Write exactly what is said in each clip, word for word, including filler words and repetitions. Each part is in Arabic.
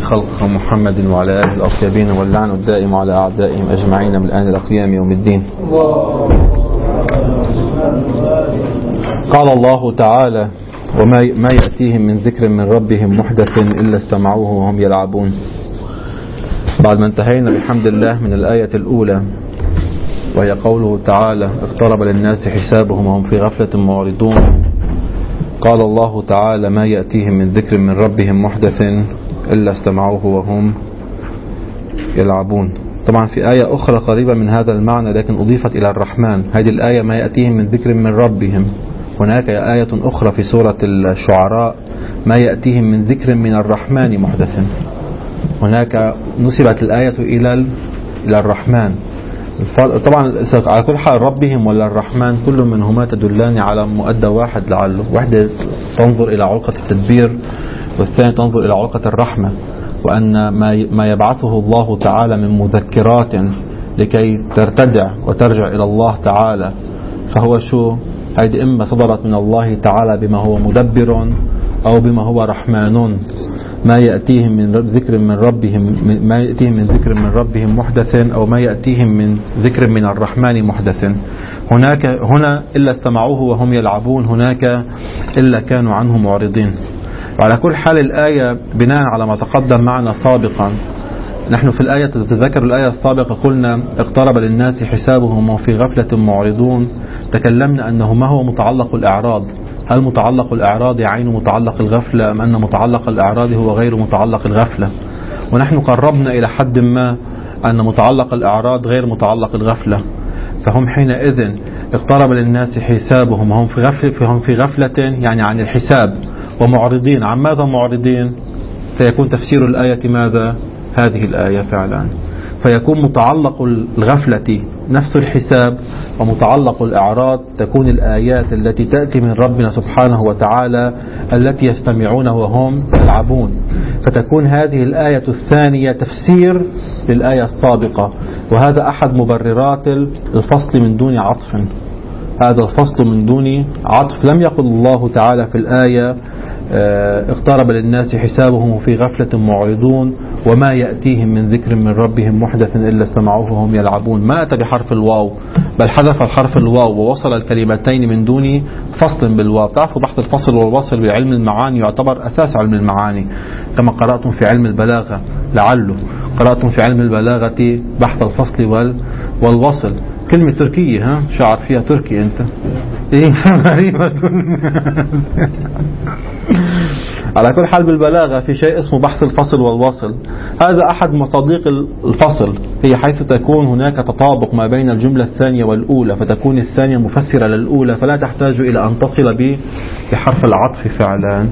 خلقه محمد وعلى آله الأطيبين واللعن الدائم على أعدائهم أجمعين من الآن الأقيام يوم الدين. قال الله تعالى: وما ما يأتيهم من ذكر من ربهم محدث إلا استمعوه وهم يلعبون. بعد ما انتهينا بحمد الله من الآية الأولى وهي قوله تعالى: اقترب للناس حسابهم وهم في غفلة معرضون، قال الله تعالى: ما يأتيهم من ذكر من ربهم محدث إلا استمعوه وهم يلعبون. طبعا في آية أخرى قريبة من هذا المعنى لكن أضيفت إلى الرحمن. هذه الآية ما يأتيهم من ذكر من ربهم. هناك آية أخرى في سورة الشعراء: ما يأتيهم من ذكر من الرحمن محدث. هناك نسبت الآية إلى إلى الرحمن. طبعا على كل حال ربهم ولا الرحمن كل منهما تدلان على مؤدى واحد، لعله واحدة تنظر إلى علقة التدبير والثانية تنظر إلى علقة الرحمة، وأن ما يبعثه الله تعالى من مذكرات لكي ترتدع وترجع إلى الله تعالى فهو شو؟ هذه إما صدرت من الله تعالى بما هو مدبر أو بما هو رحمن. ما يأتيهم من ذكر من ربهم ما يأتيهم من ذكر من ربهم محدث أو ما يأتيهم من ذكر من الرحمن محدث. هناك هنا إلا استمعوه وهم يلعبون، هناك إلا كانوا عنه معرضين. وعلى كل حال الآية بناء على ما تقدم معنا سابقا، نحن في الآية تتذكر الآية السابقة قلنا: اقترب للناس حسابهم وفي غفلة معرضون. تكلمنا أنه ما هو متعلق الإعراض، هل متعلق الإعراض عين متعلق الغفلة أم أن متعلق الإعراض هو غير متعلق الغفلة؟ ونحن قربنا إلى حد ما أن متعلق الإعراض غير متعلق الغفلة، فهم حينئذ اقترب للناس حسابهم وهم في غفلة, فهم في غفلة يعني عن الحساب، ومعرضين. عن ماذا معرضين؟ فيكون تفسير الآية ماذا؟ هذه الآية فعلا. فيكون متعلق الغفلة نفس الحساب، ومتعلق الإعراض تكون الآيات التي تأتي من ربنا سبحانه وتعالى التي يستمعون وهم يلعبون. فتكون هذه الآية الثانية تفسير للآية السابقة، وهذا أحد مبررات الفصل من دون عطف. هذا الفصل من دون عطف. لم يقل الله تعالى في الآية اقترب للناس حسابهم في غفلة معرضون وما يأتيهم من ذكر من ربهم محدث إلا استمعوه وهم يلعبون. ما أتى بحرف الواو، بل حذف الحرف الواو ووصل الكلمتين من دون فصل بالواو. تعرفوا بحث الفصل والوصل بعلم المعاني يعتبر أساس علم المعاني، كما قرأتم في علم البلاغة، لعله قرأتم في علم البلاغة بحث الفصل والوصل. كلمة تركية، ها شعر فيها تركي أنت؟ إيه غريبة. على كل حال بالبلاغة في شيء اسمه بحث الفصل والوصل. هذا أحد مصادق الفصل، هي حيث تكون هناك تطابق ما بين الجملة الثانية والأولى، فتكون الثانية مفسرة للأولى فلا تحتاج إلى أن تصل بحرف العطف فعلا.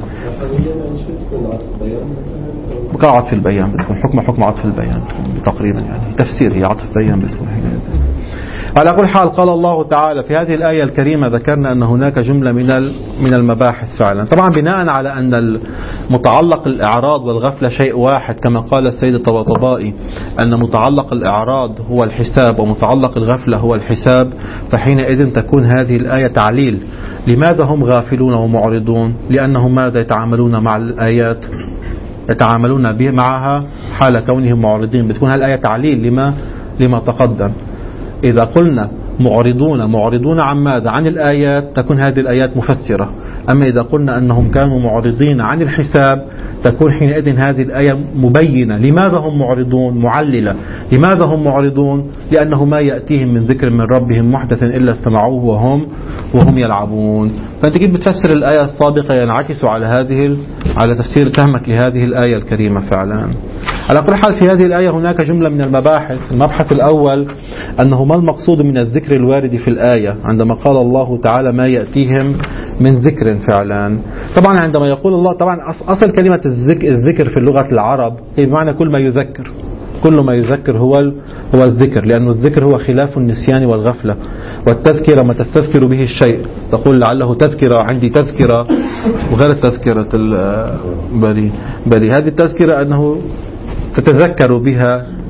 بقى عطف البيان بتكون حكم حكم عطف البيان تقريبا، يعني تفسير هي عطف بيان بتكون. على كل حال قال الله تعالى في هذه الآية الكريمة، ذكرنا أن هناك جملة من من المباحث فعلا، طبعا بناء على أن المتعلق الإعراض والغفلة شيء واحد، كما قال السيد الطباطبائي أن متعلق الإعراض هو الحساب ومتعلق الغفلة هو الحساب، فحينئذ تكون هذه الآية تعليل. لماذا هم غافلون ومعرضون؟ لأنهم ماذا يتعاملون مع الآيات؟ يتعاملون به معها حال كونهم معرضين. بتكون هالآية تعليل لما لما تقدم. إذا قلنا معرضون معرضون عن ماذا؟ عن الآيات، تكون هذه الآيات مفسرة. أما إذا قلنا أنهم كانوا معرضين عن الحساب تكون حينئذ هذه الآية مبينة. لماذا هم معرضون؟ معللة. لماذا هم معرضون؟ لأنه ما يأتيهم من ذكر من ربهم محدث إلا استمعوه وهم وهم يلعبون. فأنت كيف بتفسر الآية السابقة ينعكس على هذه على تفسير فهمك لهذه الآية الكريمة فعلا. على كل حال في هذه الآية هناك جملة من المباحث. المبحث الأول أنه ما المقصود من الذكر الوارد في الآية عندما قال الله تعالى ما يأتيهم من ذكر فعلا. طبعا عندما يقول الله، طبعا أصل كلمة الذكر في اللغة العرب هي بمعنى كل ما يذكر، كل ما يذكر هو هو الذكر، لأن الذكر هو خلاف النسيان والغفلة. والتذكرة ما تستذكر به الشيء، تقول لعله تذكرة، عندي تذكرة، وغير التذكرة بل بل هذه التذكرة أنه تتذكر بها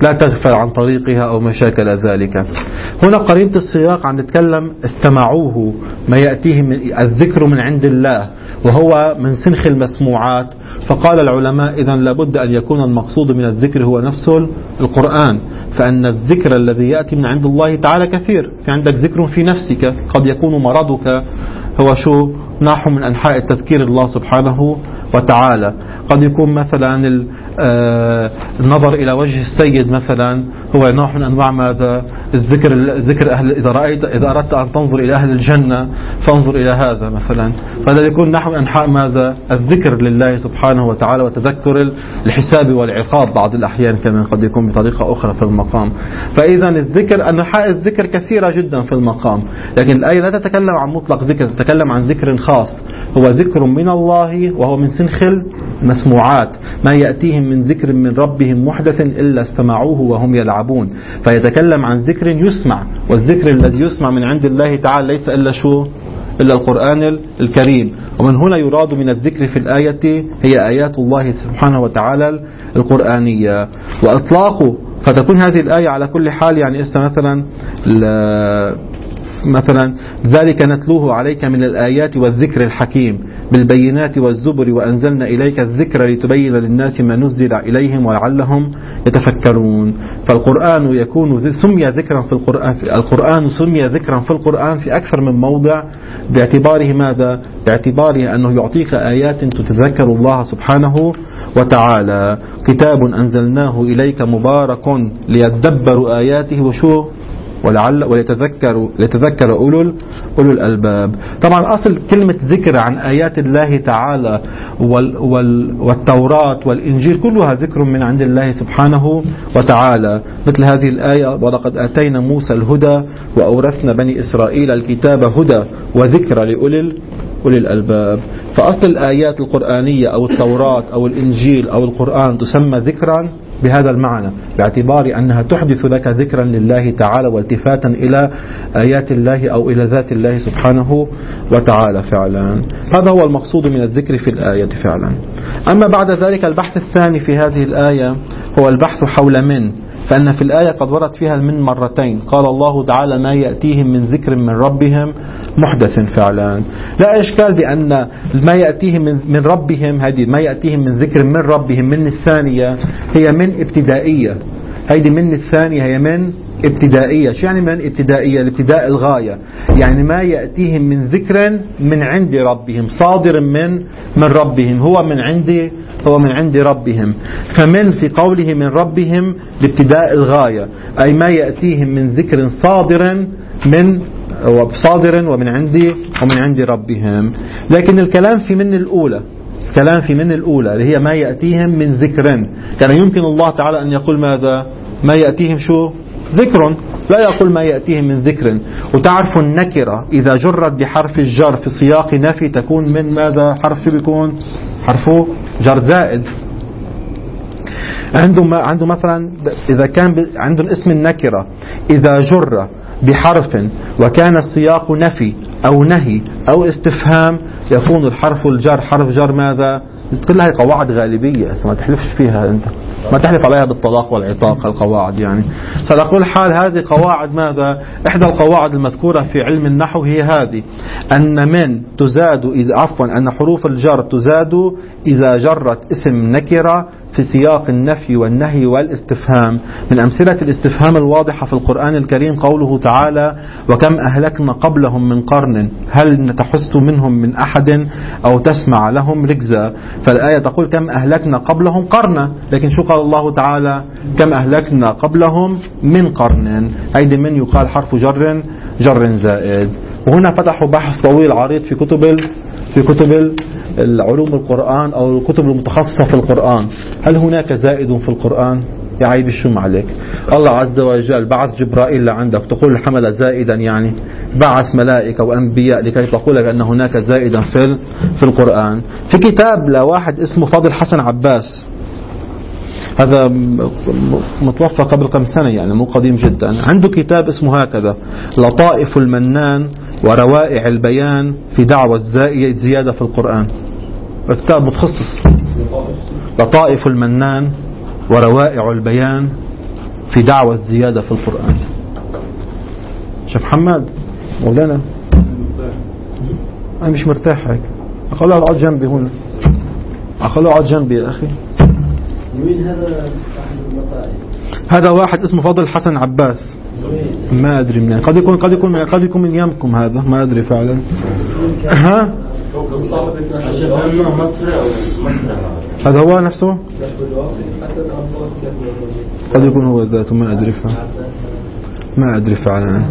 لا تغفل عن طريقها أو ما شاكل ذلك. هنا قرينة السياق عن نتكلم استمعوه ما يأتيه من الذكر من عند الله وهو من سنخ المسموعات. فقال العلماء إذن لابد أن يكون المقصود من الذكر هو نفسه القرآن، فأن الذكر الذي يأتي من عند الله تعالى كثير. في عندك ذكر في نفسك، قد يكون مرضك هو شو نحو من أنحاء التذكير الله سبحانه وتعالى. قد يكون مثلا النظر إلى وجه السيد مثلا هو نوع من أنواع ماذا الذكر ذكر أهل. إذا رأيت إذا أردت أن تنظر إلى أهل الجنة فانظر إلى هذا مثلا، فهذا يكون نحو من أنحاء ماذا الذكر لله سبحانه وتعالى، وتذكر الحساب والعقاب بعض الأحيان كمان قد يكون بطريقة أخرى في المقام. فإذا الذكر أنحاء الذكر كثيرة جدا في المقام، لكن الآية لا تتكلم عن مطلق ذكر، تتكلم عن ذكر خاص هو ذكر من الله وهو من سنخ المسموعات. ما يأتيهم من ذكر من ربهم محدث إلا استمعوه وهم يلعبون. فيتكلم عن ذكر يسمع، والذكر الذي يسمع من عند الله تعالى ليس إلا شو إلا القرآن الكريم. ومن هنا يراد من الذكر في الآية هي آيات الله سبحانه وتعالى القرآنية وإطلاقه. فتكون هذه الآية على كل حال يعني إسا مثلا مثلا ذلك نتلوه عليك من الآيات والذكر الحكيم بالبينات والزبر وأنزلنا إليك الذكر لتبين للناس ما نزل إليهم ولعلهم يتفكرون. فالقرآن يكون سمي ذكرا في القرآن القرآن سمي ذكرا في القرآن في أكثر من موضع باعتباره ماذا؟ باعتباره أنه يعطيك آيات تتذكر الله سبحانه وتعالى. كتاب أنزلناه إليك مبارك ليدبروا آياته وشو ولعل وليتذكروا ليتذكر أولو أولو الألباب. طبعا أصل كلمة ذكر عن آيات الله تعالى وال وال والتوراة والإنجيل كلها ذكر من عند الله سبحانه وتعالى، مثل هذه الآية ولقد آتينا موسى الهدى وأورثنا بني إسرائيل الكتاب هدى وذكر لأولي أولي الألباب. فأصل الآيات القرآنية أو التوراة أو الإنجيل أو القرآن تسمى ذكرا بهذا المعنى، باعتبار أنها تحدث لك ذكرا لله تعالى والتفاتا إلى آيات الله أو إلى ذات الله سبحانه وتعالى فعلا. هذا هو المقصود من الذكر في الآية فعلا. أما بعد ذلك البحث الثاني في هذه الآية هو البحث حول من، فإن في الآية قد ورد فيها من مرتين. قال الله تعالى ما يأتيهم من ذكر من ربهم محدث فعلا. لا إشكال بأن ما يأتيهم من ربهم هذه ما يأتيهم من ذكر من ربهم من الثانية هي من ابتدائية. هذه من الثانية هي من ابتدائية. شو يعني من ابتدائية؟ الابتداء الغاية، يعني ما يأتيهم من ذكر من عند ربهم صادر من من ربهم هو من عندي هو من عند ربهم. فمن في قوله من ربهم لابتداء الغاية، أي ما يأتيهم من ذكر صادر من صادر ومن عندي ومن عند ربهم. لكن الكلام في من الأولى الكلام في من الأولى اللي هي ما يأتيهم من ذكر. كان يمكن الله تعالى أن يقول ماذا؟ ما يأتيهم شو؟ ذكر، لا يقول ما يأتيهم من ذكر. وتعرف النكرة إذا جرت بحرف الجر في سياق نفي تكون من ماذا؟ حرف شو بيكون؟ حرفه جر زائد. عنده عنده مثلا إذا كان عنده الاسم النكرة إذا جر بحرف وكان السياق نفي أو نهي أو استفهام يكون الحرف الجر حرف جر ماذا؟ كلها قواعد غالبية ما تحلفش فيها أنت، ما تحلف عليها بالطلاق والعتاق القواعد يعني. فعلى كل حال هذه قواعد ماذا؟ إحدى القواعد المذكورة في علم النحو هي هذه، أن من تزاد إذا عفوا أن حروف الجر تزاد إذا جرت اسم نكرة في سياق النفي والنهي والاستفهام. من أمثلة الاستفهام الواضحة في القرآن الكريم قوله تعالى وكم أهلكنا قبلهم من قرن هل تحس منهم من أحد أو تسمع لهم ركزا. فالآية تقول كم أهلكنا قبلهم قرنا، لكن شو قال الله تعالى؟ كم أهلكنا قبلهم من قرن. أيضا من يقال حرف جر جر زائد. وهنا فتحوا بحث طويل عريض في كتب في كتب العلوم القرآن أو الكتب المتخصصة في القرآن، هل هناك زائد في القرآن؟ يا عيب الشم عليك. الله عز وجل بعث جبرائيل لعندك تقول الحمل زائدا، يعني بعث ملائكة وأنبياء لكي تقول لك أن هناك زائدا في في القرآن. في كتاب لواحد اسمه فاضل حسن عباس، هذا متوفى قبل كم سنة يعني مو قديم جدا، عنده كتاب اسمه هكذا لطائف المنان وروائع البيان في دعوة الزيادة في القرآن. كتاب متخصص لطائف المنان وروائع البيان في دعوة الزيادة في القرآن. شيخ محمد مولانا أنا مش مرتاح هيك، أخليه أقعد جنبي هنا، أخليه أقعد جنبي يا أخي. هذا واحد اسمه فاضل حسن عباس، ما أدري منين، قد يكون قد يكون قد يكون من يمكم، هذا ما أدري فعلا. ها هذا هو نفسه، قد يكون هو ذاته، ما أدري فعلا ما أدري فعلا.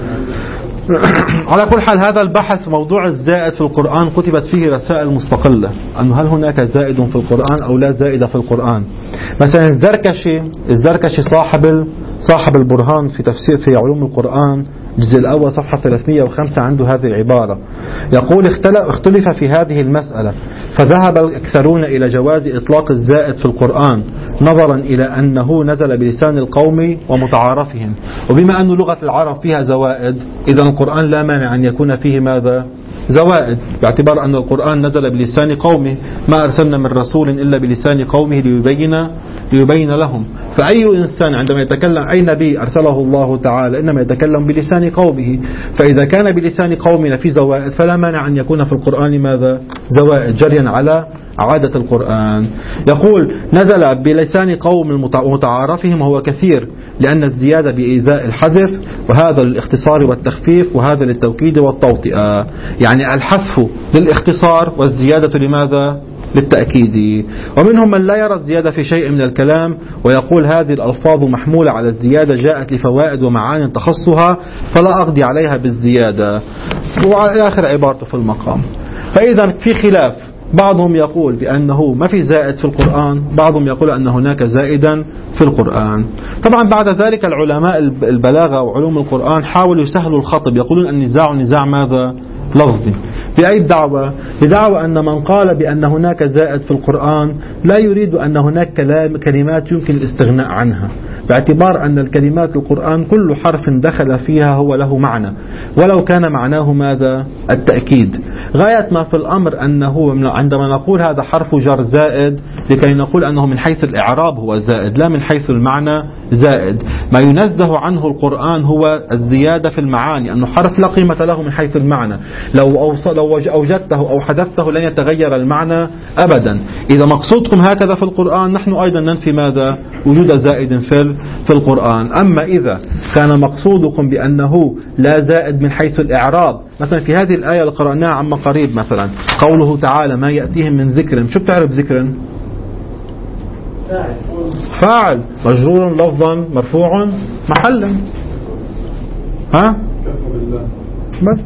على كل حال هذا البحث موضوع الزائد في القرآن كتبت فيه رسائل مستقلة، أنه هل هناك زائد في القرآن أو لا زائد في القرآن. مثلا الزركشي الزركشي صاحب صاحب البرهان في تفسير في علوم القرآن الجزء الأول صفحة ثلاثمئة وخمسة عنده هذه العبارة، يقول اختلف في هذه المسألة فذهب الأكثرون إلى جواز إطلاق الزائد في القرآن نظرا إلى أنه نزل بلسان القوم ومتعارفهم، وبما أن لغة العرب فيها زوائد إذا القرآن لا مانع أن يكون فيه ماذا زوائد، باعتبار أن القرآن نزل بلسان قومه، ما أرسلنا من رسول إلا بلسان قومه ليبين ليبين لهم. فأي إنسان عندما يتكلم، أي نبي أرسله الله تعالى إنما يتكلم بلسان قومه، فإذا كان بلسان قومنا في زوائد فلا مانع أن يكون في القرآن ماذا زوائد جريا على عادة القرآن. يقول نزل بلسان قوم متعارفهم وهو كثير، لأن الزيادة بإيذاء الحذف، وهذا للاختصار والتخفيف، وهذا للتوكيد والتوطئة. يعني الحذف للاختصار والزيادة لماذا؟ للتأكيد. ومنهم من لا يرى الزيادة في شيء من الكلام ويقول هذه الألفاظ محمولة على الزيادة جاءت لفوائد ومعان تخصها فلا أقضي عليها بالزيادة، وعلى آخر عبارته في المقام. فإذا في خلاف، بعضهم يقول بأنه ما في زائد في القرآن، بعضهم يقول أن هناك زائدا في القرآن. طبعا بعد ذلك العلماء البلاغة وعلوم القرآن حاولوا يسهلوا الخطب، يقولون النزاع نزاع ماذا؟ لفظي. بأي دعوة؟ بدعوة أن من قال بأن هناك زائد في القرآن لا يريد أن هناك كلام كلمات يمكن الاستغناء عنها، باعتبار أن الكلمات القرآن كل حرف دخل فيها هو له معنى، ولو كان معناه ماذا؟ التأكيد. غاية ما في الأمر أنه عندما نقول هذا حرف جر زائد لكي نقول أنه من حيث الإعراب هو زائد لا من حيث المعنى زائد. ما ينزه عنه القرآن هو الزيادة في المعاني، أنه حرف لا قيمة له من حيث المعنى، لو أوصل لو أوجدته أو حذفته لن يتغير المعنى أبدا. إذا مقصودكم هكذا في القرآن نحن أيضا ننفي ماذا؟ وجود زائد في في القرآن. أما إذا كان مقصودكم بأنه لا زائد من حيث الإعراب، مثلا في هذه الآية اللي قرأناها عما قريب مثلا قوله تعالى ما يأتيهم من ذكر، شو بتعرف ذكر؟ فاعل مجرور لفظا مرفوع محلا. ها بس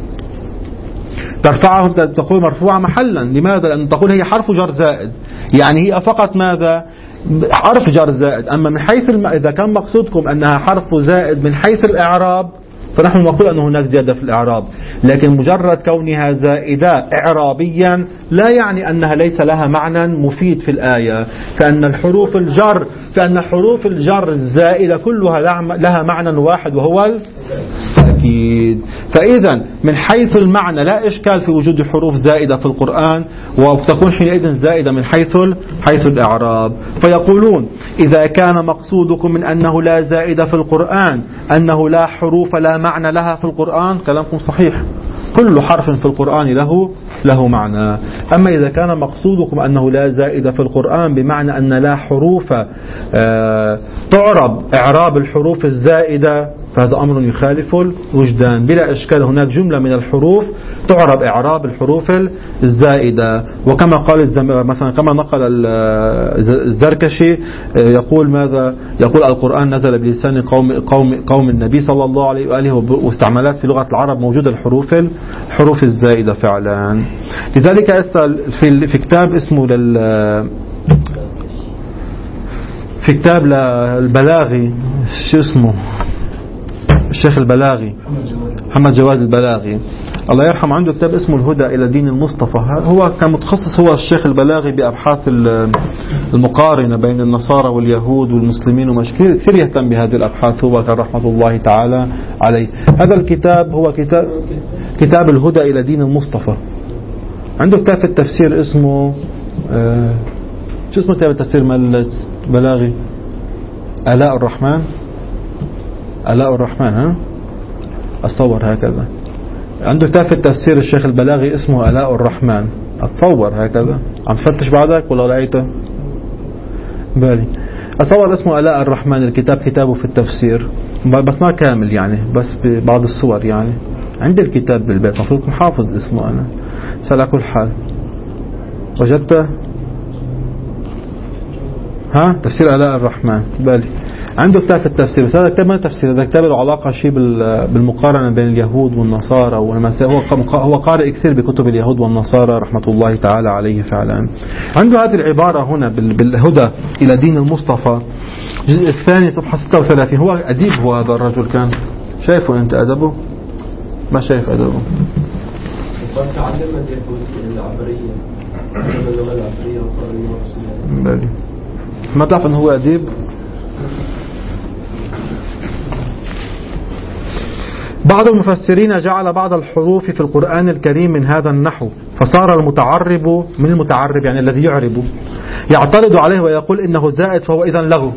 ترفعه تقول مرفوعة محلا. لماذا؟ لأن تقول هي حرف جر زائد، يعني هي فقط ماذا؟ حرف جر زائد. أما من حيث الم... إذا كان مقصودكم أنها حرف زائد من حيث الإعراب فنحن نقول أن هناك زيادة في الإعراب، لكن مجرد كونها زائدة إعرابيا لا يعني أنها ليس لها معنى مفيد في الآية، فأن الحروف الجر فأن حروف الجر الزائدة كلها لها معنى واحد وهو التأكيد. فإذا من حيث المعنى لا إشكال في وجود حروف زائدة في القرآن، وتكون حينئذ زائدة من حيث حيث الإعراب. فيقولون إذا كان مقصودكم من أنه لا زائدة في القرآن أنه لا حروف لا معنى لها في القرآن، كلامكم صحيح، كل حرف في القرآن له له معنى. أما إذا كان مقصودكم أنه لا زائد في القرآن بمعنى أن لا حروف تعرب إعراب الحروف الزائدة فهذا أمر يخالف الوجدان بلا إشكال. هناك جملة من الحروف تعرب إعراب الحروف الزائدة، وكما قال مثلا كما نقل الزركشي يقول ماذا؟ يقول القرآن نزل بلسان قوم قوم قوم النبي صلى الله عليه وآله، واستعمالات في لغة العرب موجودة الحروف الحروف الزائدة فعلا. لذلك في في كتاب اسمه لل في كتاب للبلاغي شو اسمه الشيخ البلاغي محمد جواد البلاغي الله يرحمه، عنده كتاب اسمه الهدى إلى دين المصطفى. هو كان متخصص هو الشيخ البلاغي بأبحاث المقارنة بين النصارى واليهود والمسلمين ومش كثير يهتم بهذه الأبحاث، هو كان رحمة الله تعالى عليه. هذا الكتاب هو كتاب كتاب الهدى إلى دين المصطفى. عنده كتاب في التفسير اسمه آه شو اسمه كتاب التفسير مال البلاغي؟ آلاء الرحمن، آلاء الرحمن، ها أتصور هكذا. عنده كتاب في التفسير الشيخ البلاغي اسمه آلاء الرحمن، أتصور هكذا. عم تفتش بعدك ولا لقيته؟ بالي أتصور اسمه آلاء الرحمن الكتاب، كتابه في التفسير، بس ما كامل يعني، بس ببعض الصور يعني. عندي الكتاب بالبيت، المفروض محافظ اسمه أنا، بس على كل حال وجدته. ها تفسير آلاء الرحمن، بالي عنده كتاب في التفسير، بس هذا كتاب ما تفسير، هذا كتاب له علاقة شيء بالمقارنة بين اليهود والنصارى، هو هو قارئ كثير بكتب اليهود والنصارى رحمة الله تعالى عليه فعلا. عنده هذه العبارة هنا بالهدى إلى دين المصطفى، الجزء الثاني صفحة ستة وثلاثين. هو أديب، هو هذا الرجل كان، شايفه أنت أدبه؟ ما شايف أدبه. تعلم اليهودية العبرية، اللغة العبرية وصار ما تعرف أنه هو أديب؟ بعض المفسرين جعل بعض الحروف في القرآن الكريم من هذا النحو، فصار المتعرب من المتعرب يعني الذي يعرب يعترض عليه ويقول إنه زائد فهو إذن لغو.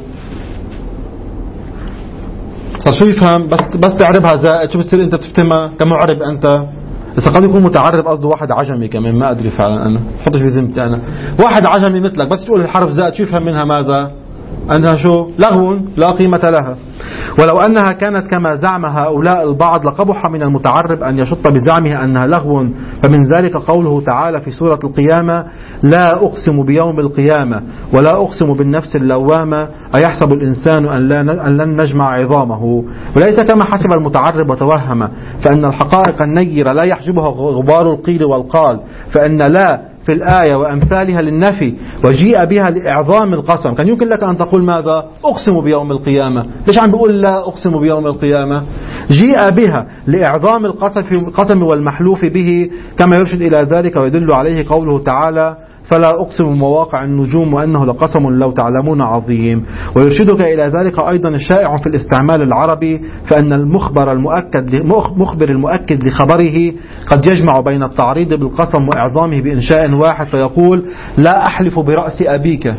صار شو يفهم؟ بس بس تعربها زائد، شو بتصير أنت تفتهمها كمعرب أنت؟ إذا قد يكون متعرب قصده واحد عجمي كمان، ما أدري فعلا أنا، فضش بذمتي أنا، واحد عجمي مثلك بس تقول الحرف زائد شو يفهم منها؟ ماذا؟ أنها شو؟ لغو لا قيمة لها. ولو أنها كانت كما زعم هؤلاء البعض لقبح من المتعرب أن يشط بزعمه أنها لغو، فمن ذلك قوله تعالى في سورة القيامة: لا أقسم بيوم القيامة ولا أقسم بالنفس اللوامة أيحسب الإنسان أن لن نجمع عظامه. وليس كما حسب المتعرب وتوهم، فإن الحقائق النيرة لا يحجبها غبار القيل والقال، فإن لا في الآية وأمثالها للنفي وجيء بها لإعظام القسم. كان يمكن لك أن تقول ماذا؟ أقسم بيوم القيامة. ليش عم بيقول لا أقسم بيوم القيامة؟ جيء بها لإعظام القسم والمحلوف به، كما يرشد إلى ذلك ويدل عليه قوله تعالى: فلا أقسم بمواقع النجوم وأنه لقسم لو تعلمون عظيم. ويرشدك إلى ذلك أيضا الشائع في الاستعمال العربي، فأن المخبر المؤكد مخبر المؤكد لخبره قد يجمع بين التعريض بالقسم وإعظامه بإنشاء واحد، فيقول: لا أحلف برأس أبيك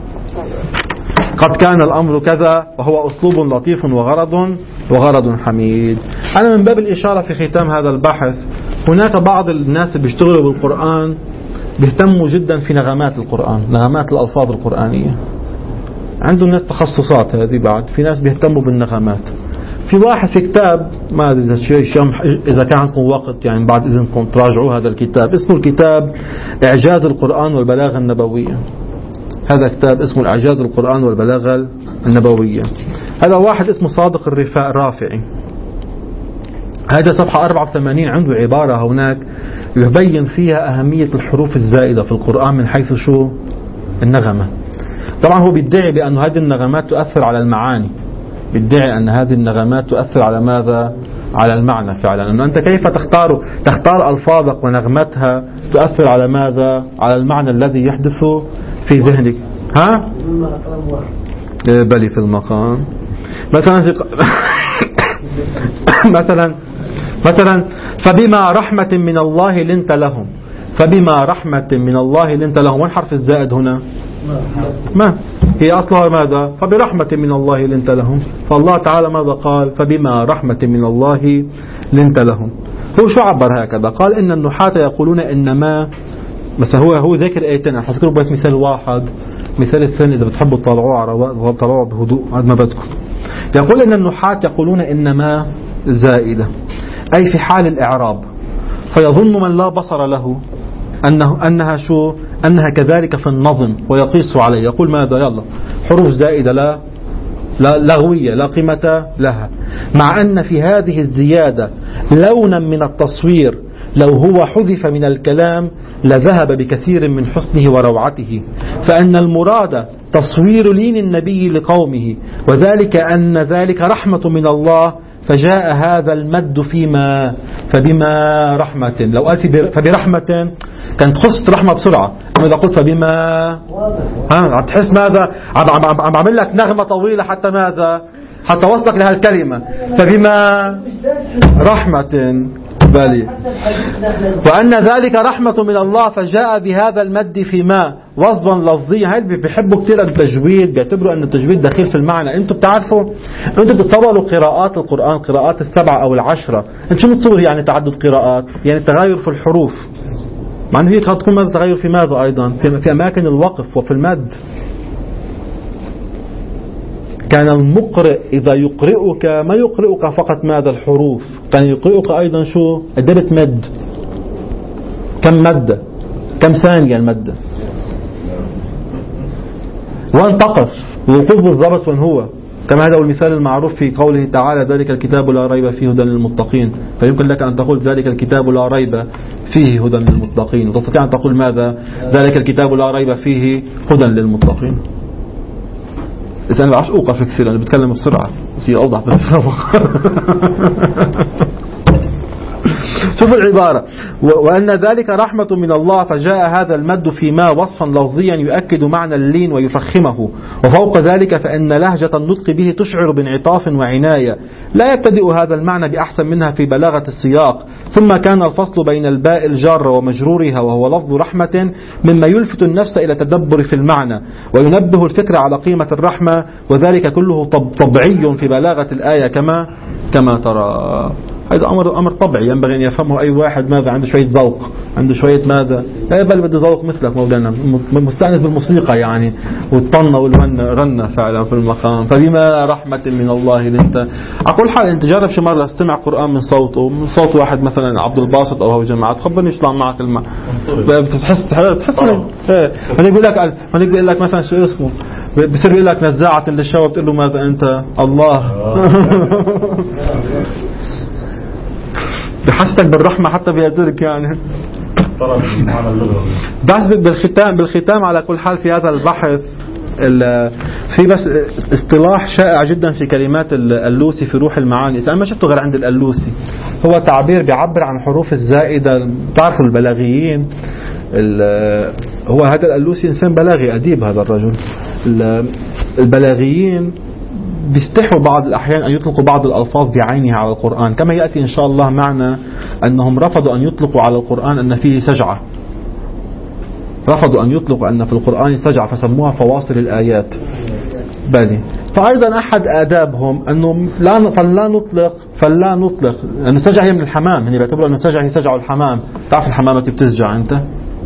قد كان الأمر كذا، وهو أسلوب لطيف وغرض وغرض حميد. أنا من باب الإشارة في ختام هذا البحث، هناك بعض الناس اللي بيشتغلوا بالقرآن بيهتموا جدا في نغمات القرآن، نغمات الألفاظ القرآنية. عندهم ناس تخصصات هذه، بعد في ناس بيهتموا بالنغمات. في واحد في كتاب، ما أدري إذا كان عندكم وقت يعني بعد إذنكم تراجعوا هذا الكتاب، اسمه الكتاب إعجاز القرآن والبلاغة النبوية. هذا كتاب اسمه الإعجاز القرآن والبلاغة النبوية. هذا واحد اسمه صادق الرفاء الرافعي. هذا صفحة أربعة وثمانين عنده عبارة هناك يبين فيها أهمية الحروف الزائدة في القرآن من حيث شو النغمة. طبعا هو بيدعي بأن هذه النغمات تؤثر على المعاني، بيدعي أن هذه النغمات تؤثر على ماذا؟ على المعنى فعلا. أنه أنت كيف تختار تختار ألفاظك ونغمتها تؤثر على ماذا؟ على المعنى الذي يحدث في ذهنك. ها؟ بلي في المقام. مثلا في مثلا مثلا فبما رحمة من الله لنت لهم، فبما رحمة من الله لنت لهم. وين حرف الزائد هنا؟ ما هي أصلها ماذا؟ فبرحمة من الله لنت لهم. فالله تعالى ماذا قال؟ فبما رحمة من الله لنت لهم. هو شو عبر هكذا؟ قال إن النحاة يقولون إنما، بس هو هو ذكر آيتين، حذكر بس مثال واحد، مثال الثاني إذا بتحبوا تطلعوه على طلعوه بهدوء عاد ما بدكم. يقول إن النحاة يقولون إنما زائدة، أي في حال الإعراب، فيظن من لا بصر له أنه أنها شو أنها كذلك في النظم ويقيس عليه، يقول ماذا؟ يلا حروف زائدة لا لا لغوية لا قيمة لها، مع أن في هذه الزيادة لونا من التصوير لو هو حذف من الكلام لذهب بكثير من حسنه وروعته، فأن المراد تصوير لين النبي لقومه، وذلك أن ذلك رحمة من الله، فجاء هذا المد فيما فبما رحمة. لو قال فبرحمة كانت خصت رحمة بسرعة، أما إذا قلت فبما ها هتحس ماذا؟ عم أعمل لك نغمة طويلة حتى ماذا؟ حتى وصلك لهالكلمة فبما رحمة بالي. وأن ذلك رحمة من الله فجاء بهذا المد في ما وصفا لفظيا. هاي بيحبوا كثير التجويد، بيعتبروا أن التجويد دخيل في المعنى. أنتم بتعرفوا، أنتم بتتصوروا قراءات القرآن، قراءات السبعة أو العشرة، أنتم شو بتصوروا يعني تعدد قراءات؟ يعني تغير في الحروف. مع أنه هي قد تكون ماذا تغير في ماذا أيضا؟ في أماكن الوقف وفي المد. كان المقرئ إذا يقرئك ما يقرئك فقط ماذا الحروف، كان يقرئك أيضا شو؟ أدبة مد، كم مدة، كم ثانية المدة، وان تقف، الوقوف بالضبط وين هو. كما هذا المثال المعروف في قوله تعالى ذلك الكتاب لا ريب فيه هدى للمتقين. فيمكن لك أن تقول ذلك الكتاب لا ريب فيه هدى للمتقين، وتستطيع أن تقول ماذا؟ ذلك الكتاب لا ريب فيه هدى للمتقين. إذا أنا بعرفش أوقف كثير، أنا بتكلم بسرعة بصير أوضح بسرعة. شوفوا العبارة، وأن ذلك رحمة من الله فجاء هذا المد فيما وصفا لفظيا يؤكد معنى اللين ويفخمه. وفوق ذلك فإن لهجة النطق به تشعر بانعطاف وعناية، لا يبتدئ هذا المعنى بأحسن منها في بلاغة السياق. ثم كان الفصل بين الباء الجارة ومجرورها وهو لفظ رحمة مما يلفت النفس إلى التدبر في المعنى وينبه الفكر على قيمة الرحمة، وذلك كله طبيعي في بلاغة الآية كما كما ترى. هذا أمر أمر طبيعي ينبغي أن يفهمه أي واحد ماذا عنده شوية ذوق، عنده شوية ماذا، لا بل بده ذوق مثلك مولانا، مستأنس بالموسيقى يعني، والطنة والرنة فعلا في المقام. فبما رحمة من الله لنت. أقول حال أنت جرب شي مرة استمع قرآن من صوته، من صوت واحد مثلا عبد الباسط أو هو جماعة، خبرني يطلع معك الماء، بتحس تحس إيه. من يقول لك من يقول لك مثلا شو اسمه، بصير يقول لك نزاعة للشوى، بتقول له ماذا أنت؟ الله. بحسك بالرحمة حتى بيأذلك يعني. بس بالختام بالختام على كل حال في هذا البحث في بس اصطلاح شائع جدا في كلمات اللوسي في روح المعاني، إذا ما شفته غير عند اللوسي، هو تعبير بيعبر عن حروف الزائدة. تعرفوا البلاغيين، هو هذا اللوسي إنسان بلاغي أديب هذا الرجل. البلاغيين بيستحوا بعض الأحيان أن يطلقوا بعض الألفاظ بعينها على القرآن، كما يأتي إن شاء الله معنا أنهم رفضوا أن يطلقوا على القرآن أن فيه سجعة، رفضوا أن يطلقوا أن في القرآن سجعة فسموها فواصل الآيات. بالي. فأيضا أحد آدابهم أنه لا فلا نطلق فلا نطلق أن السجعة هي من الحمام، يعني بيعتبروا أن السجعة هي سجع الحمام. تعرف الحمامة بتسجع أنت؟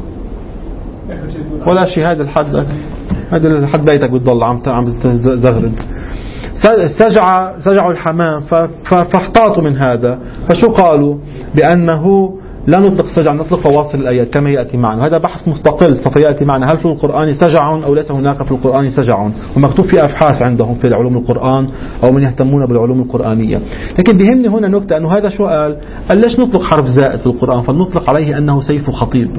ولا شيء، هذا الحد هذا الحد بيتك بتضل عم عم تزغرد. سجع سجع الحمام، فاحتاطوا من هذا، فشو قالوا؟ بأنه لا نطلق سجع، نطلق فواصل الآيات كما يأتي معنا. هذا بحث مستقل سوف يأتي معنا، هل في القرآن سجع أو ليس هناك في القرآن سجع، ومكتوب في أبحاث عندهم في علوم القرآن أو من يهتمون بالعلوم القرآنية. لكن بيهمني هنا نكتة، أنه هذا شو قال؟ قال ليش نطلق حرف زائد في القرآن؟ فنطلق عليه أنه سيف خطيب،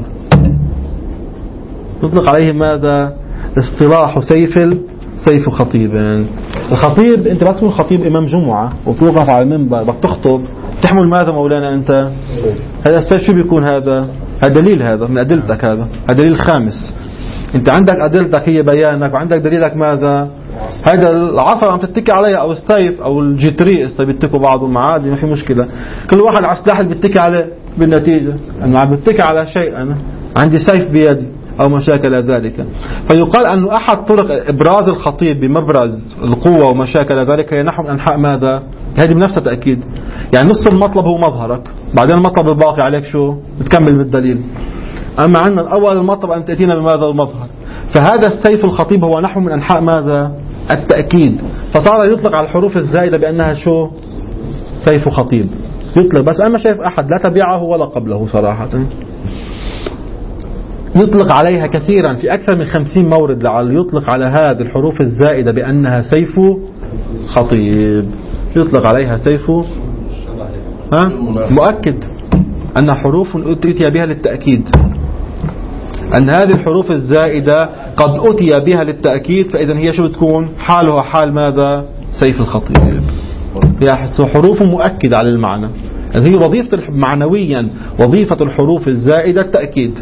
نطلق عليه ماذا؟ اصطلاح سيف سيف خطيب. الخطيب انت بس تكون خطيب امام جمعة وتوقف على المنبر بدك تخطب، تحمل ماذا مولانا انت؟ هذا السيف شو بيكون؟ هذا هذا دليل، هذا من ادلتك، هذا هذا دليل خامس. انت عندك ادلتك هي بيانك، وعندك دليلك ماذا؟ هذا العصا عم تتكي عليها، او السيف او الجتري بيتكوا بعضهم عادي، ما في مشكلة. كل واحد على السلاح اللي بيتكي عليه. بالنتيجة انا عم بتكي على شيء، انا عندي سيف بيدي أو ما شاكل ذلك. فيقال أن أحد طرق إبراز الخطيب بمبرز القوة وما شاكل ذلك هي نحو أنحاء ماذا؟ هذه بنفسها تأكيد، يعني نص المطلب هو مظهرك، بعدين المطلب الباقي عليك شو؟ بتكمل بالدليل. أما عندنا الأول المطلب أن تأتينا بماذا؟ المظهر. فهذا السيف الخطيب هو نحو من أنحاء ماذا؟ التأكيد. فصار يطلق على الحروف الزائدة بأنها شو؟ سيف خطيب، يطلق. بس أنا ما شايف أحد لا تبعه ولا قبله صراحة، يطلق عليها كثيرا في أكثر من خمسين مورد لعل يطلق على هذه الحروف الزائدة بأنها سيف خطيب، يطلق عليها سيف ها؟ مؤكد، أن حروف أتي بها للتأكيد، أن هذه الحروف الزائدة قد أتي بها للتأكيد، فإذا هي شو بتكون؟ حالها حال ماذا؟ سيف الخطيب. هي حروف مؤكدة على المعنى، هي وظيفة معنويا وظيفة الحروف الزائدة التأكيد.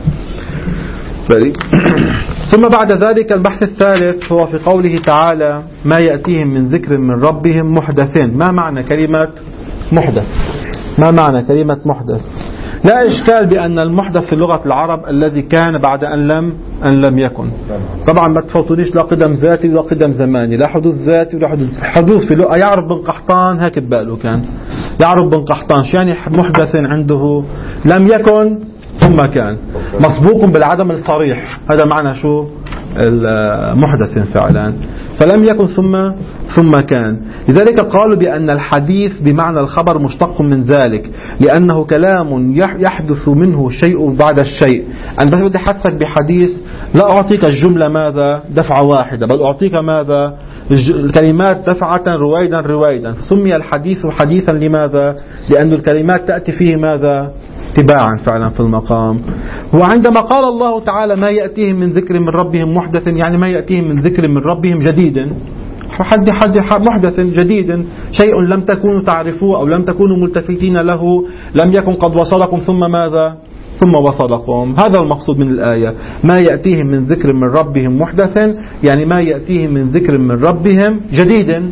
ثم بعد ذلك البحث الثالث هو في قوله تعالى ما يأتيهم من ذكر من ربهم محدثين. ما معنى كلمة محدث؟ ما معنى كلمة محدث؟ لا إشكال بأن المحدث في لغة العرب الذي كان بعد أن لم أن لم يكن. طبعا ما تفوتونيش لا قدم ذاتي ولا قدم زماني، لا حدوث ذاتي ولا حدوث حدوث في لغة. يعرف بن قحطان هيك بباله كان يعرف بن قحطان شو يعني محدث عنده؟ لم يكن ثم كان، مسبوق بالعدم الصريح، هذا معنى شو المحدث فعلا. فلم يكن ثم ثم كان. لذلك قالوا بأن الحديث بمعنى الخبر مشتق من ذلك، لأنه كلام يحدث منه شيء بعد الشيء. أنا بس بدي أحدثك بحديث، لا أعطيك الجملة ماذا دفعة واحدة، بل أعطيك ماذا الكلمات دفعة رويدا رويدا. سمي الحديث حديثا لماذا؟ لأن الكلمات تأتي فيه ماذا تباعا فعلا في المقام. وعندما قال الله تعالى ما يأتيهم من ذكر من ربهم محدث، يعني ما يأتيهم من ذكر من ربهم جديد، حد حد محدث جديد، شيء لم تكونوا تعرفوه أو لم تكونوا ملتفتين له، لم يكن قد وصلكم ثم ماذا ثم وصلكم. هذا المقصود من الآية، ما يأتيهم من ذكر من ربهم محدث، يعني ما يأتيهم من ذكر من ربهم جديد.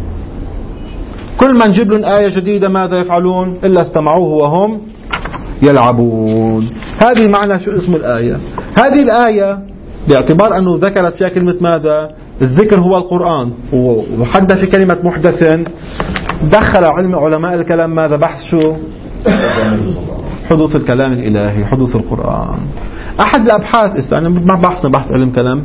كل ما نجيب لهم آية جديدة ماذا يفعلون؟ إلا استمعوه وهم يلعبون. هذه معنى شو اسم الآية. هذه الآية باعتبار أنه ذكرت فيها كلمة ماذا؟ الذكر هو القرآن، وحدث في كلمة محدث، دخل علم علماء الكلام ماذا؟ بحث شو؟ حدوث الكلام الإلهي، حدوث القرآن. أحد الأبحاث، أنا ما بحثنا بحث علم كلام،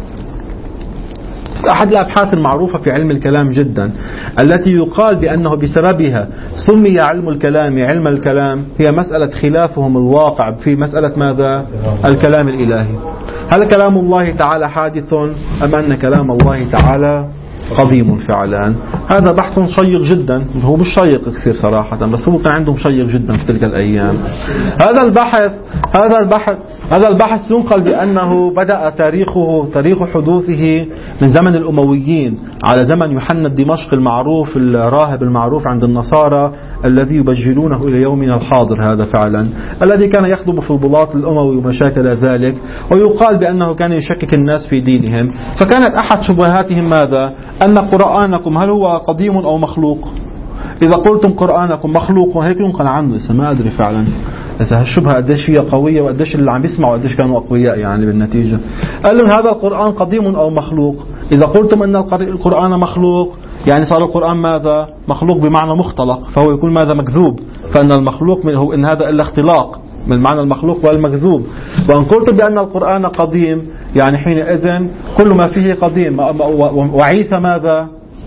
أحد الأبحاث المعروفة في علم الكلام جدا التي يقال بأنه بسببها سمي علم الكلام علم الكلام، هي مسألة خلافهم الواقع في مسألة ماذا؟ الكلام الإلهي. هل كلام الله تعالى حادث أم أن كلام الله تعالى قديم فعلا؟ هذا بحث شيق جدا، هو مش شيق كثير صراحة، بس هو كان عندهم شيق جدا في تلك الأيام. هذا البحث هذا البحث هذا البحث ينقل بأنه بدأ تاريخه تاريخ حدوثه من زمن الأمويين، على زمن يوحنا الدمشقي المعروف، الراهب المعروف عند النصارى الذي يبجلونه إلى يومنا الحاضر، هذا فعلا الذي كان يخطب في البلاط الأموي ومشاكل ذلك، ويقال بأنه كان يشكك الناس في دينهم. فكانت أحد شبهاتهم ماذا؟ أن قرآنكم هل هو قديم أو مخلوق؟ إذا قلتم قرآنكم مخلوق وهيك ينقل عنه، ما أدري فعلا إذا الشبهة قديش هي قوية وقديش اللي عم يسمعوا قديش كانوا أقوياء يعني بالنتيجة. قال لهم هذا القرآن قديم أو مخلوق؟ إذا قلتم أن القرآن مخلوق يعني صار القرآن ماذا؟ مخلوق بمعنى مختلق، فهو يكون ماذا؟ مكذوب. فإن المخلوق من هو إن هذا إلا اختلاق من معنى المخلوق والمكذوب. وأن قلتم بأن القرآن قديم يعني حينئذ كل ما فيه قديم. وعيسى ماذا؟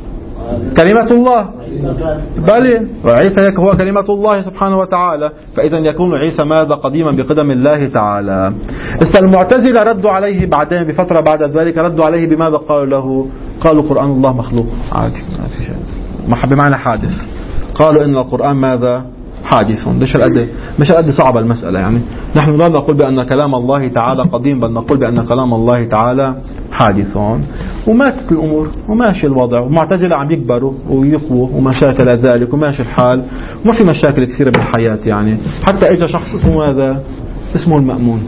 كلمة الله، بل وعيسى هو كلمة الله سبحانه وتعالى، فإذا يكون عيسى ماذا؟ قديما بقدم الله تعالى. المعتزلة ردوا عليه بعدين بفترة بعد ذلك، ردوا عليه بماذا؟ قالوا له قالوا قرآن الله مخلوق عادي، ما في شيء، بمعنى حادث. قالوا إن القرآن ماذا؟ حادث. مش قد مش قد صعبة المسألة يعني. نحن لا نقول بأن كلام الله تعالى قديم، بل نقول بأن كلام الله تعالى حادثون. وماتت الأمور وماشي الوضع، والمعتزلة عم يكبروا ويقووا ومشاكل ذلك وماشي الحال، وما في مشاكل كثيرة بالحياة يعني. حتى اجى شخص اسمه ماذا؟ اسمه المأمون.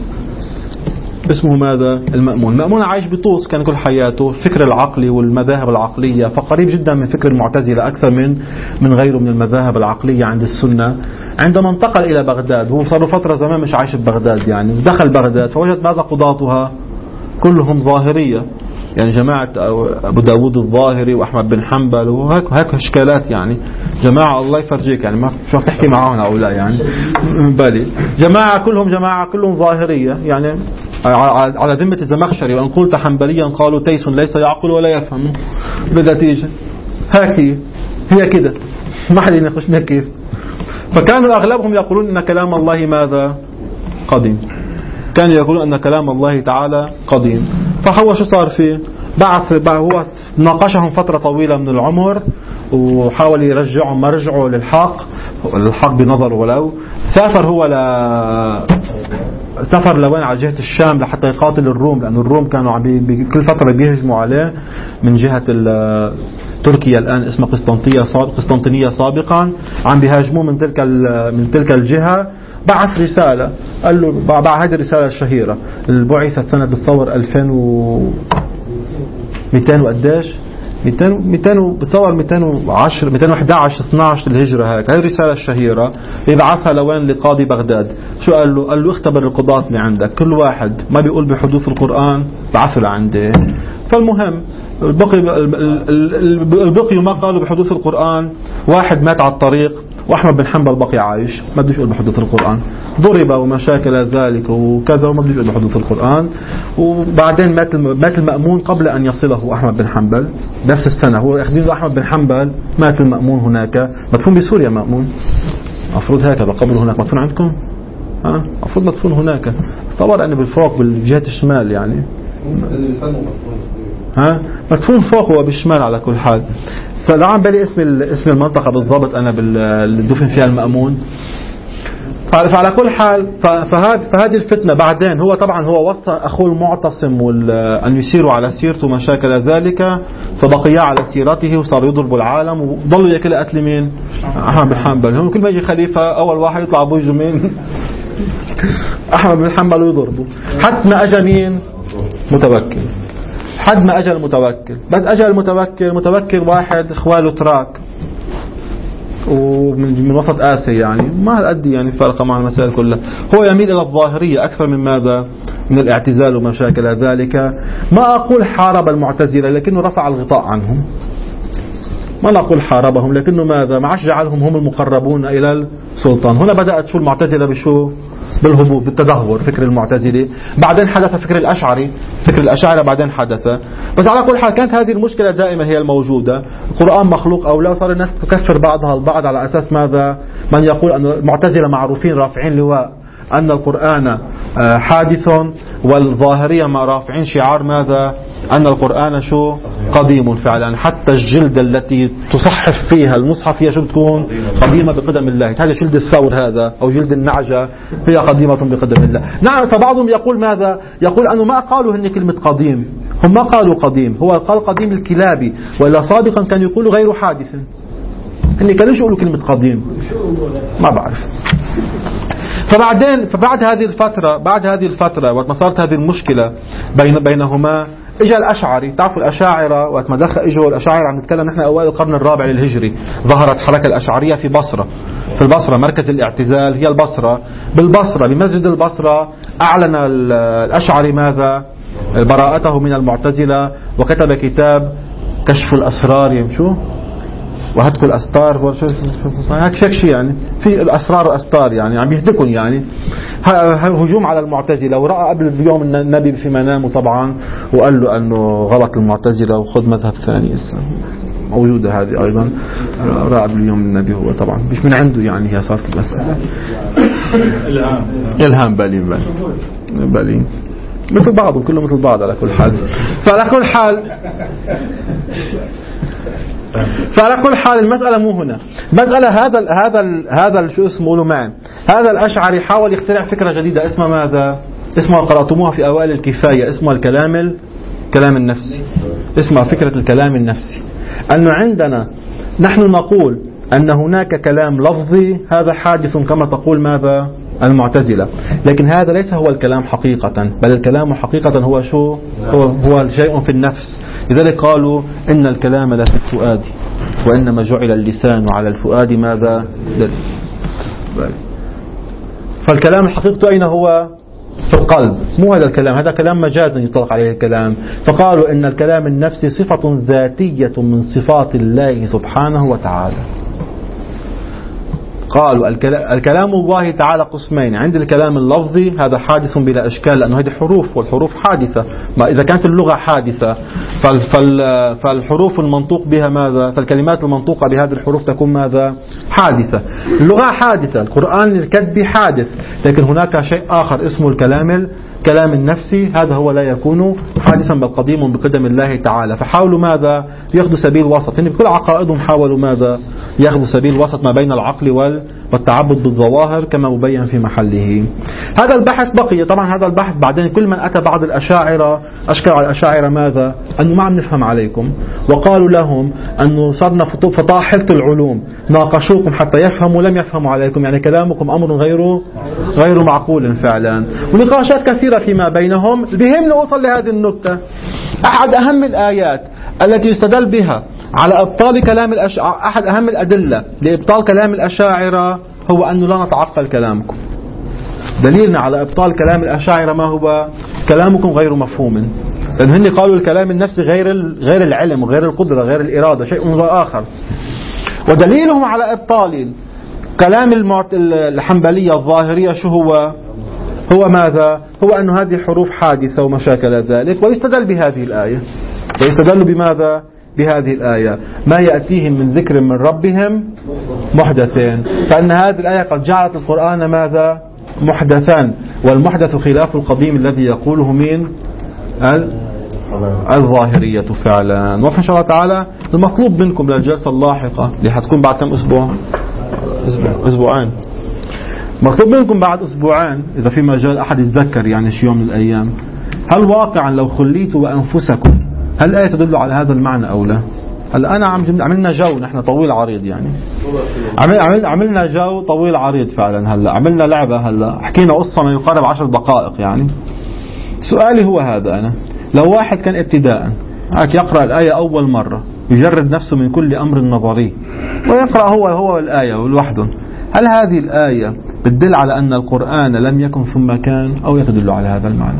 اسمه ماذا؟ المأمون. المأمون عايش بطوس كان كل حياته الفكر العقلي والمذاهب العقلية، فقريب جدا من فكر المعتزلة أكثر من من غيره من المذاهب العقلية عند السنة. عندما انتقل إلى بغداد، هو صار له فترة زمان مش عايش ببغداد يعني، دخل بغداد فوجد ماذا؟ قضاتها كلهم ظاهرية، يعني جماعة أبو داود الظاهري وأحمد بن حنبل وهيك هيك إشكالات يعني. جماعة الله يفرجيك يعني، ما شو تحكي معاهم هؤلاء يعني. بالي جماعة كلهم جماعة كلهم ظاهرية يعني، على ذمة الزمخشري. وأن قلت حنبليا قالوا تيس ليس يعقل ولا يفهم. بالنتيجة هيك هي هي كده، ما حد يناقشنا كيف. فكانوا أغلبهم يقولون أن كلام الله ماذا؟ قديم. كانوا يقولون أن كلام الله تعالى قديم. فهو شو صار فيه؟ بعث هو ناقشهم فترة طويلة من العمر، وحاول يرجعهم مرجعوا للحق للحق بنظر. ولو سافر هو ل سافر لوين؟ على جهة الشام لحتى يقاتل الروم، لأن الروم كانوا عم بكل فترة بيهجموا عليه من جهة تركيا الآن اسمها قسطنطينية قسطنطينية سابقا، عم بيهاجموه من تلك من تلك الجهة. بعث رسالة قال له بعد هذه الرسالة الشهيرة اللي بعثت سنة بالصور ألفين ومئتين وقديش مئتين بتصور مئتين وعشرة مئتين وإحدى عشر اثني عشر الهجرة. هيك هاي الرسالة الشهيرة يبعثها لوين؟ لقاضي بغداد. شو قال له؟ قال له اختبر القضاة اللي عندك، كل واحد ما بيقول بحدوث القرآن بعثه لعندي. فالمهم البقي البقي ما قالوا بحدوث القرآن، واحد مات على الطريق وأحمد بن حنبل بقي عايش ما بدوش يقول بحدوث القرآن، ضرب ومشاكل ذلك وكذا وما بدوش يقول بحدوث القرآن. وبعدين مات مات المأمون قبل أن يصله أحمد بن حنبل نفس السنة. هو أخذين له أحمد بن حنبل، مات المأمون هناك، مدفون بسوريا مأمون، مفروض هكذا قبره هناك، مدفون عندكم؟ ها مفروض مدفون هناك، تصور أنه بالفوق بالجهة الشمال يعني، ها مدفون فوق وبالشمال على كل حال. فلا عم بالي اسم اسم المنطقة بالضبط أنا اللي دفن فيها المأمون. فعلى كل حال فهذه الفتنة بعدين هو طبعا هو وصى أخوه المعتصم أن يسيروا على سيرته ومشاكل ذلك، فبقيا على سيرته وصاروا يضربوا العالم وضلوا ياكل قتل مين؟ أحمد بن حنبل. هم كل ما يجي خليفة أول واحد يطلع بوجه مين؟ أحمد بن حنبل ويضربوا، حتى ما أجا مين؟ متوكل. حد ما أجل المتوكل، بس أجل المتوكل متوكل واحد إخواله تراك ومن من وسط آسيا يعني ما هالقد يعني فرقة مع المسائل كلها. هو يميل إلى الظاهرية أكثر من ماذا؟ من الاعتزال ومشاكل ذلك. ما أقول حارب المعتزلة لكنه رفع الغطاء عنهم، ما نقول حاربهم لكنه ماذا؟ ما عادش جعلهم هم المقربون إلى السلطان. هنا بدأت شو المعتزلة بشو؟ بالهبوط، بالتدهور، فكر المعتزلة. بعدين حدث فكر الأشعري، فكر الأشاعرة بعدين حدث. بس على كل حال كانت هذه المشكلة دائما هي الموجودة. القرآن مخلوق أو لا، صار الناس تكفر بعضها البعض على أساس ماذا؟ من يقول أن المعتزلة معروفين رافعين لواء أن القرآن حادث، والظاهرية ما رافعين شعار ماذا؟ أن القرآن شو؟ قديم فعلا. حتى الجلد التي تصحف فيها المصحف هي شو تكون؟ قديمة بقدم الله. هذا جلد الثور هذا أو جلد النعجة هي قديمة بقدم الله. نعم. فبعضهم يقول ماذا؟ يقول أنه ما قالوا هن كلمة قديم، هم ما قالوا قديم، هو قال قديم الكلابي، وإلا سابقا كان يقول غير حادث. هن كانوا يقولوا كلمة قديم، ما بعرف. فبعدين فبعد هذه الفترة بعد هذه الفترة وقت ما صارت هذه المشكلة بين بينهما اجى الأشعري. تعرفوا الأشاعرة وقت ما دخل اجوا الأشاعرة، عم نتكلم نحن أوائل القرن الرابع للهجري، ظهرت حركة الأشعرية في بصرة. في البصرة مركز الاعتزال هي البصرة. بالبصرة بمسجد البصرة أعلن الأشعري ماذا؟ براءته من المعتزلة، وكتب كتاب كشف الأسرار شو؟ وهتك الأستار هيك شيء يعني في الأسرار والأستار يعني عم يهدكن يعني هجوم على المعتزلة. ورأى قبل يوم النبي في منامه طبعا وقال له أنه غلط المعتزلة وخذ مذهب ثاني. موجودة هذه أيضا، رأى قبل يوم النبي هو طبعا مش من عنده يعني، هي صارت المسألة إلهام إلهام بالين بالين بالين مثل بعضهم كله مثل بعض على كل حال. فعلى كل حال فعلى كل حال المسألة مو هنا مسألة. هذا ال هذا ال هذا ال شو اسمه له معن هذا الأشعري حاول يخترع فكرة جديدة اسمها ماذا؟ اسمها قرأتموها في أوائل الكفاية، اسمها الكلام الكلام النفسي. اسمها فكرة الكلام النفسي، أنه عندنا نحن نقول أن هناك كلام لفظي هذا حادث كما تقول ماذا؟ المعتزلة، لكن هذا ليس هو الكلام حقيقة، بل الكلام حقيقة هو شو؟ هو, هو شيء في النفس. لذلك قالوا إن الكلام لا في الفؤاد وإنما جعل اللسان على الفؤاد ماذا؟ فالكلام الحقيقة أين هو؟ في القلب، مو هذا الكلام، هذا كلام مجازا يطلق عليه الكلام. فقالوا إن الكلام النفسي صفة ذاتية من صفات الله سبحانه وتعالى. قالوا الكلام الله تعالى قسمين، عند الكلام اللفظي هذا حادث بلا إشكال لأنه هذه حروف والحروف حادثة. ما إذا كانت اللغة حادثة فالحروف المنطوق بها ماذا؟ فالكلمات المنطوقة بهذه الحروف تكون ماذا؟ حادثة. اللغة حادثة، القرآن الكتبي حادث، لكن هناك شيء آخر اسمه الكلام الكلام النفسي، هذا هو لا يكون حادثا بل قديم بقدم الله تعالى. فحاولوا ماذا؟ يأخذوا سبيل وسط، يعني بكل عقائدهم حاولوا ماذا؟ يأخذوا سبيل وسط ما بين العقل والتعبد بالظواهر كما مبين في محله. هذا البحث بقي طبعا. هذا البحث بعدين كل من أتى بعض الأشاعرة أشكل على الأشاعرة ماذا؟ أنه ما عم نفهم عليكم، وقالوا لهم أنه صرنا فطاحلة العلوم ناقشوكم حتى يفهموا لم يفهموا عليكم، يعني كلامكم أمر غير غير معقول فعلا. ونقاشات كثيرة فيما بينهم. بهمنا أوصل لهذه النقطة. أحد أهم الآيات التي يستدل بها على إبطال كلام الأشاعرة. أحد أهم الأدلة لإبطال كلام الأشاعرة هو أنه لا نتعقل كلامكم. دليلنا على إبطال كلام الأشاعرة ما هو؟ كلامكم غير مفهوم، لأن هن قالوا الكلام النفسي غير غير العلم وغير القدرة غير الإرادة، شيء آخر. ودليلهم على إبطال كلام الحنبلية الظاهرية شو هو؟ هو ماذا؟ هو أن هذه حروف حادثة وما شاكل ذلك، ويستدل بهذه الآية. ويستدل بماذا؟ بهذه الآية: ما يأتيهم من ذكر من ربهم محدثين. فإن هذه الآية قد جعلت القرآن ماذا؟ محدثا، والمحدث خلاف القديم الذي يقوله مين؟ الظاهرية فعلا. وإن شاء الله تعالى المطلوب منكم للجلسة اللاحقة اللي حتكون بعد كم أسبوع؟ أسبوع أسبوعين. مطلوب منكم بعد أسبوعين إذا في مجال أحد يتذكر يعني شيء يوم من الأيام، هل واقعا لو خليتوا وأنفسكم هل الآية تدل على هذا المعنى أو لا؟ هلا أنا عم عملنا جو نحن طويل عريض يعني عمل عمل عملنا جو طويل عريض فعلا. هلا عملنا لعبة، هلا حكينا قصة ما يقارب عشر دقائق يعني. سؤالي هو هذا: أنا لو واحد كان ابتداء هيك يقرأ الآية أول مرة، يجرد نفسه من كل أمر نظري ويقرأ هو هو الآية لوحده، هل هذه الآية بتدل على أن القرآن لم يكن ثم كان، أو يتدل على هذا المعنى؟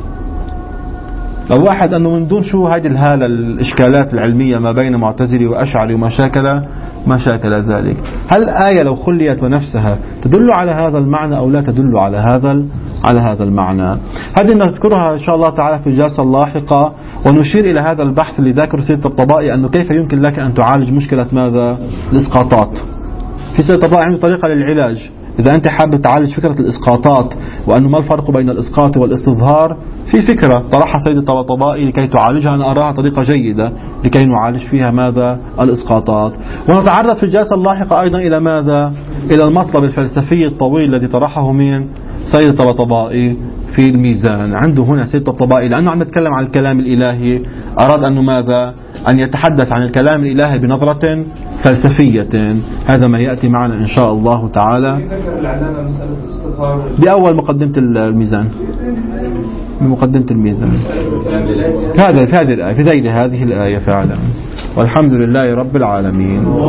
لو واحد أنه من دون شو هذه الهالة الإشكالات العلمية ما بين معتزلي وأشعري وما شاكل ما شاكل ذلك، هل الآية لو خليت ونفسها تدل على هذا المعنى أو لا تدل على هذا على هذا المعنى؟ هذه نذكرها إن شاء الله تعالى في الجلسة اللاحقة، ونشير إلى هذا البحث اللي ذاكر سيد الطبطبائي أنه كيف يمكن لك أن تعالج مشكلة ماذا؟ الإسقاطات. في سيد الطبطبائي عنده طريقة للعلاج. إذا أنت حابب تعالج فكرة الإسقاطات وأنه ما الفرق بين الإسقاط والاستظهار، في فكرة طرحها سيد الطبطبائي لكي تعالجها، أنا أراها طريقة جيدة لكي نعالج فيها ماذا؟ الإسقاطات. ونتعرض في الجلسة اللاحقة أيضا إلى ماذا؟ إلى المطلب الفلسفي الطويل الذي طرحه مين؟ سيد الطبطبائي في الميزان. عنده هنا سيد الطبطبائي لأنه عم نتكلم عن الكلام الإلهي، أراد أنه ماذا؟ أن يتحدث عن الكلام الإلهي بنظرة فلسفية. هذا ما يأتي معنا إن شاء الله تعالى بأول مقدمة الميزان، بمقدمة الميزان. هذا في هذه الآية، في ذيل هذه الآية فعلا. والحمد لله رب العالمين.